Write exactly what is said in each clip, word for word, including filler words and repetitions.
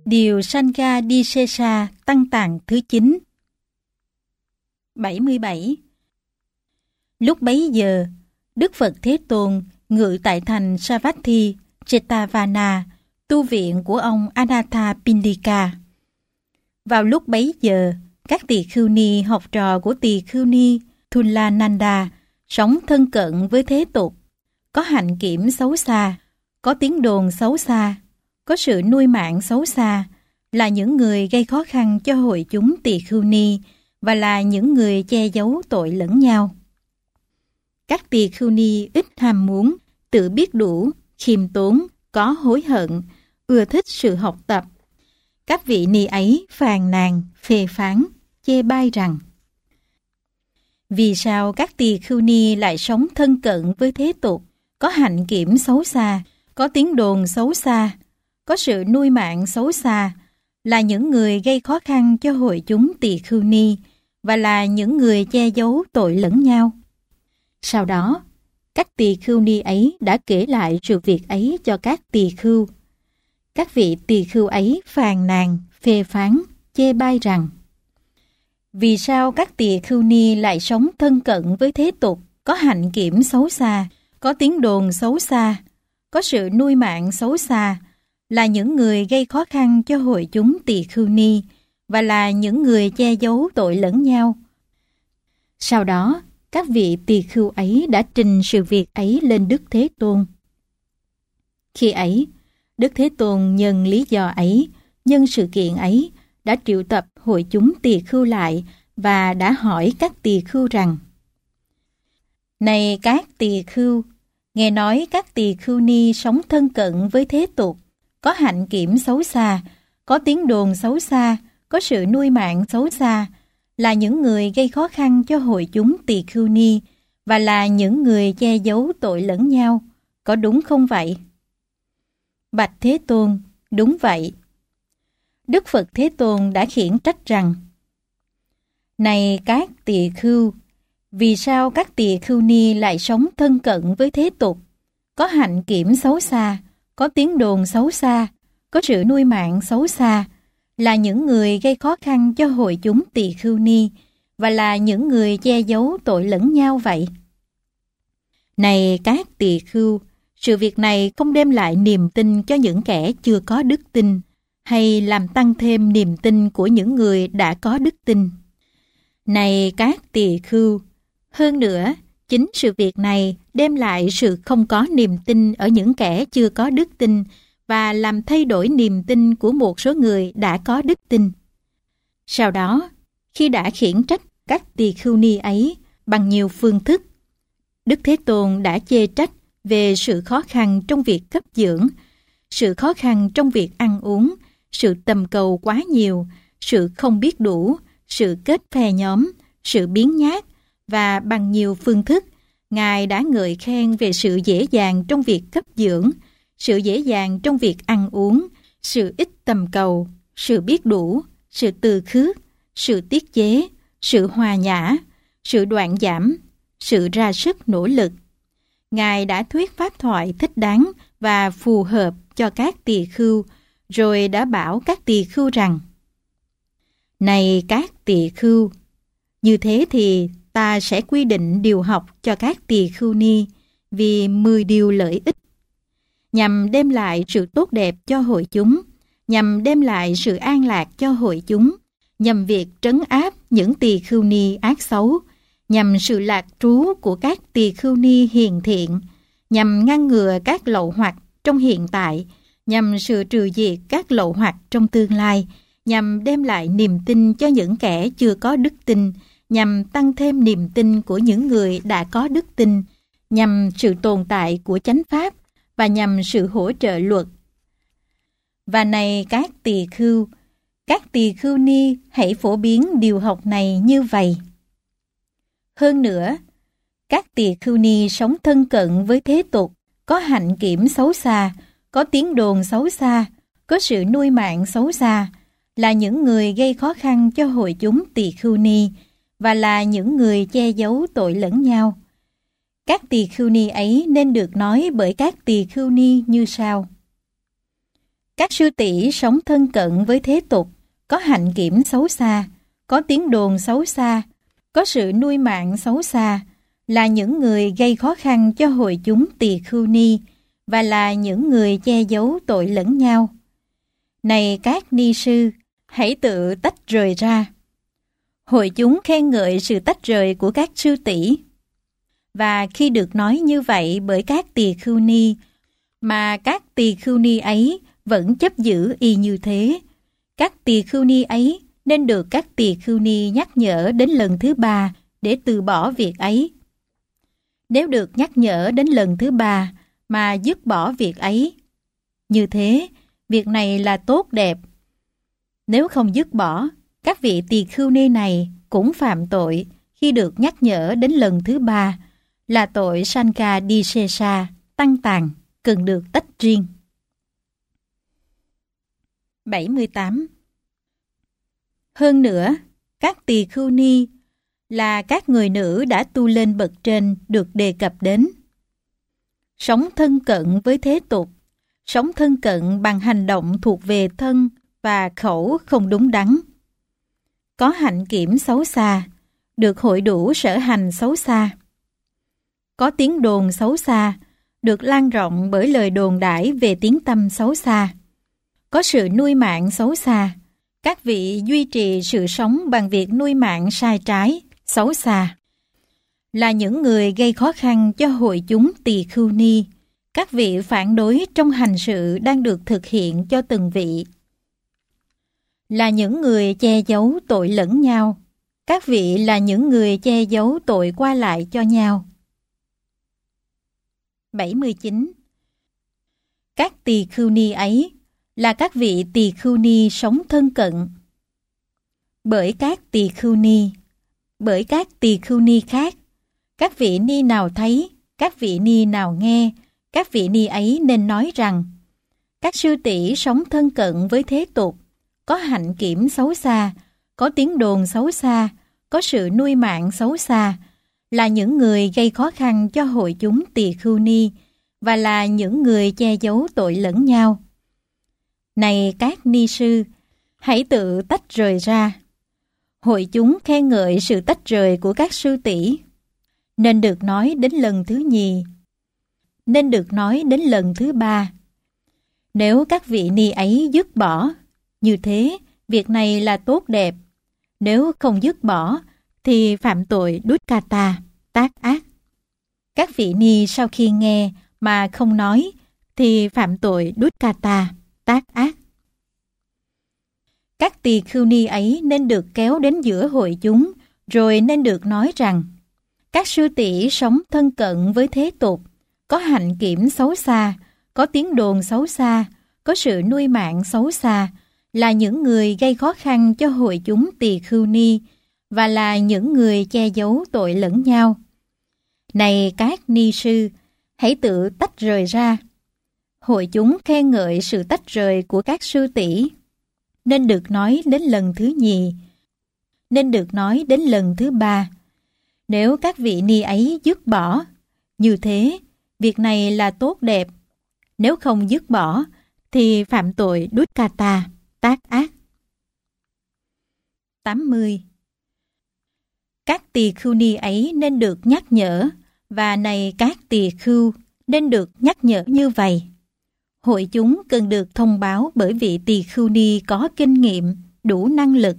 Điều Sangha-đi-sê-sa Tăng Tạng thứ chín. bảy mươi bảy. Lúc bấy giờ, Đức Phật Thế Tôn ngự tại thành Savatthi, Jetavana, tu viện của ông Anathapindika. Vào lúc bấy giờ, các tỳ khưu ni học trò của tỳ khưu ni Thulananda sống thân cận với thế tục, có hạnh kiểm xấu xa, có tiếng đồn xấu xa, có sự nuôi mạng xấu xa, là những người gây khó khăn cho hội chúng tỳ khưu ni và là những người che giấu tội lẫn nhau. Các tỳ khưu ni ít ham muốn, tự biết đủ, khiêm tốn, có hối hận, ưa thích sự học tập. Các vị ni ấy phàn nàn, phê phán, chê bai rằng: vì sao các tỳ khưu ni lại sống thân cận với thế tục, có hạnh kiểm xấu xa, có tiếng đồn xấu xa, có sự nuôi mạng xấu xa, là những người gây khó khăn cho hội chúng tỳ khưu ni và là những người che giấu tội lẫn nhau. Sau đó, các tỳ khưu ni ấy đã kể lại sự việc ấy cho các tỳ khưu. Các vị tỳ khưu ấy phàn nàn, phê phán, chê bai rằng: vì sao các tỳ khưu ni lại sống thân cận với thế tục, có hạnh kiểm xấu xa, có tiếng đồn xấu xa, có sự nuôi mạng xấu xa, là những người gây khó khăn cho hội chúng tỳ khưu ni và là những người che giấu tội lẫn nhau. Sau đó, các vị tỳ khưu ấy đã trình sự việc ấy lên Đức Thế Tôn. Khi ấy, Đức Thế Tôn nhân lý do ấy, nhân sự kiện ấy, đã triệu tập hội chúng tỳ khưu lại và đã hỏi các tỳ khưu rằng: này các tỳ khưu, nghe nói các tỳ khưu ni sống thân cận với thế tục, có hạnh kiểm xấu xa, có tiếng đồn xấu xa, có sự nuôi mạng xấu xa, là những người gây khó khăn cho hội chúng tỳ khưu ni và là những người che giấu tội lẫn nhau, có đúng không vậy? Bạch Thế Tôn, đúng vậy. Đức Phật Thế Tôn đã khiển trách rằng: này các tỳ khưu, vì sao các tỳ khưu ni lại sống thân cận với thế tục, có hạnh kiểm xấu xa, có tiếng đồn xấu xa, có sự nuôi mạng xấu xa, là những người gây khó khăn cho hội chúng tỳ khưu ni và là những người che giấu tội lẫn nhau vậy? Này các tỳ khưu, sự việc này không đem lại niềm tin cho những kẻ chưa có đức tin, hay làm tăng thêm niềm tin của những người đã có đức tin. Này các tỳ khưu, hơn nữa, chính sự việc này đem lại sự không có niềm tin ở những kẻ chưa có đức tin và làm thay đổi niềm tin của một số người đã có đức tin. Sau đó, khi đã khiển trách các tỳ khưu ni ấy bằng nhiều phương thức, Đức Thế Tôn đã chê trách về sự khó khăn trong việc cấp dưỡng, sự khó khăn trong việc ăn uống, sự tầm cầu quá nhiều, sự không biết đủ, sự kết phe nhóm, sự biếng nhác, và bằng nhiều phương thức, Ngài đã ngợi khen về sự dễ dàng trong việc cấp dưỡng, sự dễ dàng trong việc ăn uống, sự ít tầm cầu, sự biết đủ, sự từ khước, sự tiết chế, sự hòa nhã, sự đoạn giảm, sự ra sức nỗ lực. Ngài đã thuyết pháp thoại thích đáng và phù hợp cho các tỳ khưu, rồi đã bảo các tỳ khưu rằng: này các tỳ khưu, như thế thì ta sẽ quy định điều học cho các tỳ khưu ni vì mười điều lợi ích, nhằm đem lại sự tốt đẹp cho hội chúng, nhằm đem lại sự an lạc cho hội chúng, nhằm việc trấn áp những tỳ khưu ni ác xấu, nhằm sự lạc trú của các tỳ khưu ni hiền thiện, nhằm ngăn ngừa các lậu hoặc trong hiện tại, nhằm sự trừ diệt các lậu hoặc trong tương lai, nhằm đem lại niềm tin cho những kẻ chưa có đức tin, nhằm tăng thêm niềm tin của những người đã có đức tin, nhằm sự tồn tại của chánh pháp và nhằm sự hỗ trợ luật. Và này các tỳ khưu, các tỳ khưu ni hãy phổ biến điều học này như vậy. Hơn nữa, các tỳ khưu ni sống thân cận với thế tục, có hạnh kiểm xấu xa, có tiếng đồn xấu xa, có sự nuôi mạng xấu xa, là những người gây khó khăn cho hội chúng tỳ khưu ni và là những người che giấu tội lẫn nhau. Các tỳ khưu ni ấy nên được nói bởi các tỳ khưu ni như sau: Các sư tỷ sống thân cận với thế tục, có hạnh kiểm xấu xa, có tiếng đồn xấu xa, có sự nuôi mạng xấu xa, là những người gây khó khăn cho hội chúng tỳ khưu ni và là những người che giấu tội lẫn nhau. Này các ni sư, hãy tự tách rời ra. Hội chúng khen ngợi sự tách rời của các sư tỷ. Và khi được nói như vậy bởi các tỳ khưu ni, mà các tỳ khưu ni ấy vẫn chấp giữ y như thế, các tỳ khưu ni ấy nên được các tỳ khưu ni nhắc nhở đến lần thứ ba để từ bỏ việc ấy. Nếu được nhắc nhở đến lần thứ ba mà dứt bỏ việc ấy, như thế, việc này là tốt đẹp. Nếu không dứt bỏ, các vị tỳ khưu ni này cũng phạm tội khi được nhắc nhở đến lần thứ ba, là tội Sanka Disesa, tăng tàn, cần được tách riêng. bảy mươi tám. Hơn nữa, các tỳ khưu ni là các người nữ đã tu lên bậc trên được đề cập đến. Sống thân cận với thế tục, sống thân cận bằng hành động thuộc về thân và khẩu không đúng đắn. Có hạnh kiểm xấu xa, được hội đủ sở hành xấu xa. Có tiếng đồn xấu xa, được lan rộng bởi lời đồn đãi về tiếng tăm xấu xa. Có sự nuôi mạng xấu xa, các vị duy trì sự sống bằng việc nuôi mạng sai trái, xấu xa. Là những người gây khó khăn cho hội chúng tỳ khưu ni, các vị phản đối trong hành sự đang được thực hiện cho từng vị. Là những người che giấu tội lẫn nhau, các vị là những người che giấu tội qua lại cho nhau. bảy mươi chín. Các tỳ khưu ni ấy là các vị tỳ khưu ni sống thân cận. Bởi các tỳ khưu ni, bởi các tỳ khưu ni khác, các vị ni nào thấy, các vị ni nào nghe, các vị ni ấy nên nói rằng: các sư tỷ sống thân cận với thế tục, có hạnh kiểm xấu xa, có tiếng đồn xấu xa, có sự nuôi mạng xấu xa, là những người gây khó khăn cho hội chúng tỳ khưu ni và là những người che giấu tội lẫn nhau. Này các ni sư, hãy tự tách rời ra. Hội chúng khen ngợi sự tách rời của các sư tỷ, nên được nói đến lần thứ nhì, nên được nói đến lần thứ ba. Nếu các vị ni ấy dứt bỏ, như thế, việc này là tốt đẹp. Nếu không dứt bỏ, thì phạm tội Dukkata, tác ác. Các vị ni sau khi nghe mà không nói, thì phạm tội Dukkata, tác ác. Các tỳ khưu ni ấy nên được kéo đến giữa hội chúng, rồi nên được nói rằng: các sư tỷ sống thân cận với thế tục, có hạnh kiểm xấu xa, có tiếng đồn xấu xa, có sự nuôi mạng xấu xa, là những người gây khó khăn cho hội chúng tỳ khưu ni và là những người che giấu tội lẫn nhau. Này các ni sư, hãy tự tách rời ra. Hội chúng khen ngợi sự tách rời của các sư tỷ, nên được nói đến lần thứ nhì, nên được nói đến lần thứ ba. Nếu các vị ni ấy dứt bỏ, như thế, việc này là tốt đẹp. Nếu không dứt bỏ, thì phạm tội Dukkata, tác ác. tám mươi. Các tỳ khưu ni ấy nên được nhắc nhở, và này các tỳ khưu nên được nhắc nhở như vậy. Hội chúng cần được thông báo bởi vị tỳ khưu ni có kinh nghiệm, đủ năng lực.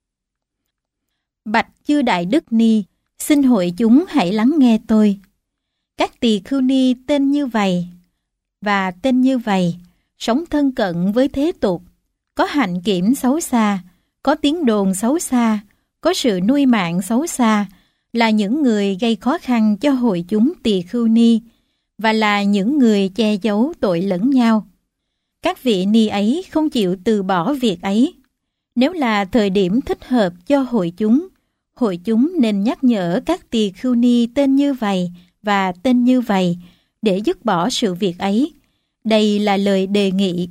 Bạch chư Đại Đức Ni, xin hội chúng hãy lắng nghe tôi. Các tỳ khưu ni tên như vậy và tên như vậy, sống thân cận với thế tục, có hạnh kiểm xấu xa, có tiếng đồn xấu xa, có sự nuôi mạng xấu xa, là những người gây khó khăn cho hội chúng tỳ khưu ni và là những người che giấu tội lẫn nhau. Các vị ni ấy không chịu từ bỏ việc ấy. Nếu là thời điểm thích hợp cho hội chúng, hội chúng nên nhắc nhở các tỳ khưu ni tên như vậy và tên như vậy để dứt bỏ sự việc ấy. Đây là lời đề nghị.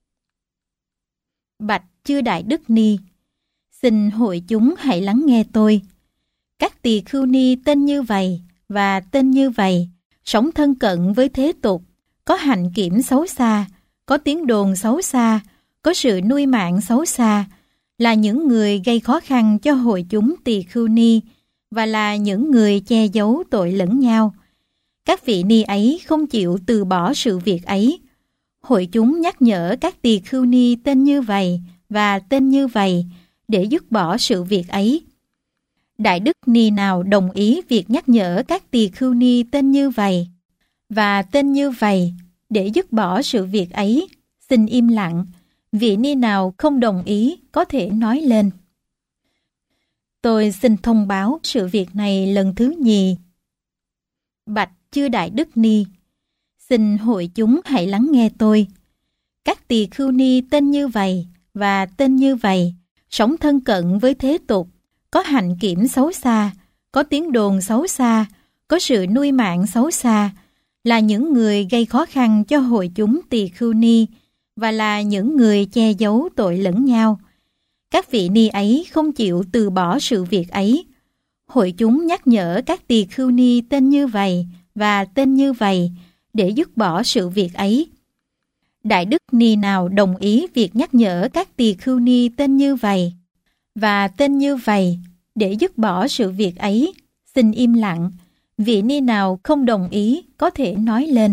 Bạch chư Đại Đức Ni, xin hội chúng hãy lắng nghe tôi. Các tỳ khưu ni tên như vậy và tên như vậy, sống thân cận với thế tục, có hạnh kiểm xấu xa, có tiếng đồn xấu xa, có sự nuôi mạng xấu xa, là những người gây khó khăn cho hội chúng tỳ khưu ni và là những người che giấu tội lẫn nhau. Các vị ni ấy không chịu từ bỏ sự việc ấy. Hội chúng nhắc nhở các tỳ khưu ni tên như vậy và tên như vậy để dứt bỏ sự việc ấy. Đại đức ni nào đồng ý việc nhắc nhở các tỳ khưu ni tên như vậy và tên như vậy để dứt bỏ sự việc ấy, xin im lặng. Vị ni nào không đồng ý có thể nói lên. Tôi xin thông báo sự việc này lần thứ nhì. Bạch chư Đại Đức Ni, xin hội chúng hãy lắng nghe tôi. Các tỳ khưu ni tên như vậy và tên như vậy sống thân cận với thế tục, có hạnh kiểm xấu xa, có tiếng đồn xấu xa, có sự nuôi mạng xấu xa, là những người gây khó khăn cho hội chúng tỳ khưu ni và là những người che giấu tội lẫn nhau. Các vị ni ấy không chịu từ bỏ sự việc ấy. Hội chúng nhắc nhở các tỳ khưu ni tên như vậy và tên như vậy để dứt bỏ sự việc ấy. Đại đức ni nào đồng ý việc nhắc nhở các tỳ khưu ni tên như vậy và tên như vậy để dứt bỏ sự việc ấy, xin im lặng. Vị ni nào không đồng ý có thể nói lên.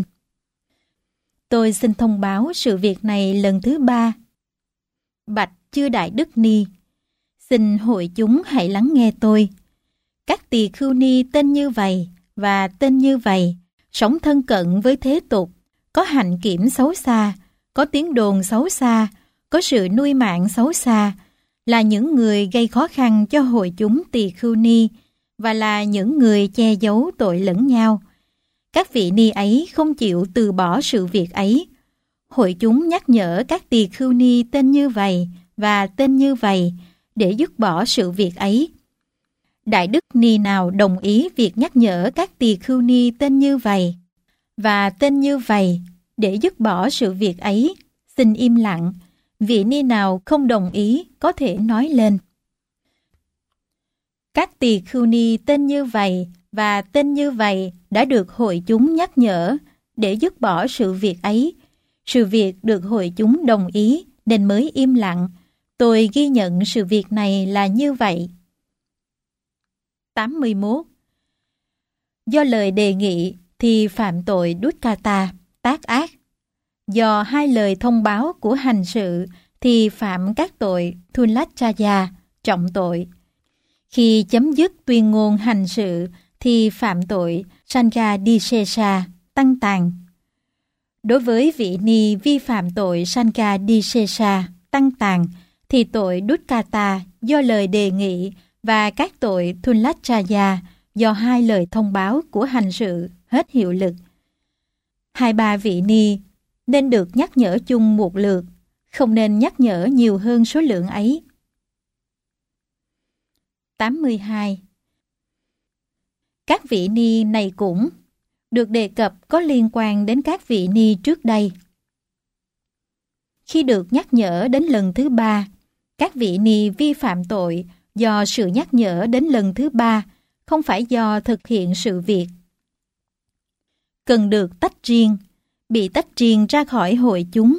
Tôi xin thông báo sự việc này lần thứ ba. Bạch chư Đại Đức Ni, xin hội chúng hãy lắng nghe tôi. Các tỳ khưu ni tên như vậy và tên như vậy sống thân cận với thế tục, có hạnh kiểm xấu xa, có tiếng đồn xấu xa, có sự nuôi mạng xấu xa, là những người gây khó khăn cho hội chúng tỳ khưu ni và là những người che giấu tội lẫn nhau. Các vị ni ấy không chịu từ bỏ sự việc ấy. Hội chúng nhắc nhở các tỳ khưu ni tên như vậy và tên như vậy để dứt bỏ sự việc ấy. Đại đức ni nào đồng ý việc nhắc nhở các tỳ khưu ni tên như vậy và tên như vậy để dứt bỏ sự việc ấy, xin im lặng. Vị ni nào không đồng ý có thể nói lên. Các tỳ khưu ni tên như vậy và tên như vậy đã được hội chúng nhắc nhở để dứt bỏ sự việc ấy. Sự việc được hội chúng đồng ý nên mới im lặng. Tôi ghi nhận sự việc này là như vậy. tám mươi mốt. Do lời đề nghị thì phạm tội Dukkata, tác ác. Do hai lời thông báo của hành sự thì phạm các tội Thulachaya, trọng tội. Khi chấm dứt tuyên ngôn hành sự thì phạm tội Sanghadisesa, tăng tàn. Đối với vị ni vi phạm tội Sanghadisesa, tăng tàn, thì tội Dukkata do lời đề nghị và các tội Thulachaya do hai lời thông báo của hành sự hết hiệu lực. Hai ba vị ni nên được nhắc nhở chung một lượt, không nên nhắc nhở nhiều hơn số lượng ấy. tám mươi hai. Các vị ni này cũng được đề cập có liên quan đến các vị ni trước đây. Khi được nhắc nhở đến lần thứ ba, các vị ni vi phạm tội do sự nhắc nhở đến lần thứ ba, không phải do thực hiện sự việc. Cần được tách riêng, bị tách riêng ra khỏi hội chúng.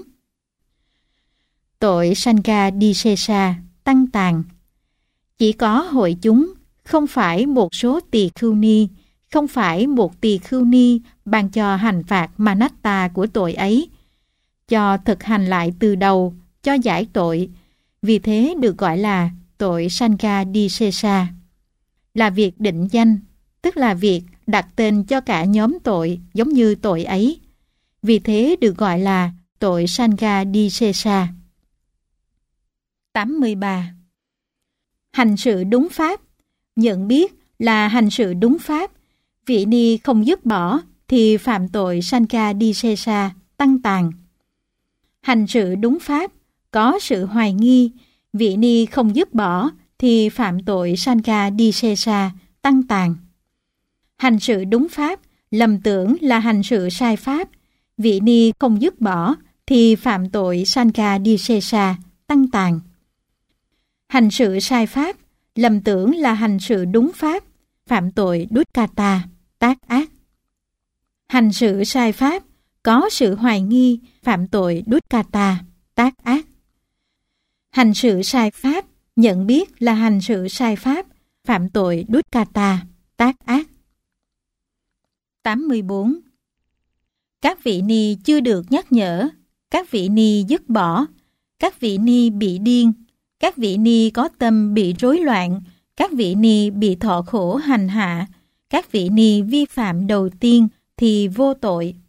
Tội Sanghadisesa, tăng tàn. Chỉ có hội chúng, không phải một số tỳ khưu ni, không phải một tỳ khưu ni ban cho hành phạt Manatta của tội ấy, cho thực hành lại từ đầu, cho giải tội. Vì thế được gọi là tội Sanghadisesa. Là việc định danh, tức là việc đặt tên cho cả nhóm tội giống như tội ấy. Vì thế được gọi là tội Sanghadisesa. tám mươi ba. Hành sự đúng pháp. Nhận biết là hành sự đúng pháp. Vị ni không dứt bỏ thì phạm tội Sanghadisesa, tăng tàn. Hành sự đúng pháp, có sự hoài nghi, vị ni không dứt bỏ thì phạm tội Sanghadisesa, tăng tàn. Hành sự đúng pháp, lầm tưởng là hành sự sai pháp, vị ni không dứt bỏ thì phạm tội Sanghadisesa, tăng tàn. Hành sự sai pháp, lầm tưởng là hành sự đúng pháp, phạm tội Dukkata, tác ác. Hành sự sai pháp, có sự hoài nghi, phạm tội dukkata, tác ác. Hành sự sai pháp, nhận biết là hành sự sai pháp, phạm tội dukkata, tác ác. tám mươi bốn. Các vị ni chưa được nhắc nhở, các vị ni dứt bỏ, các vị ni bị điên, các vị ni có tâm bị rối loạn, các vị ni bị thọ khổ hành hạ, các vị ni vi phạm đầu tiên thì vô tội.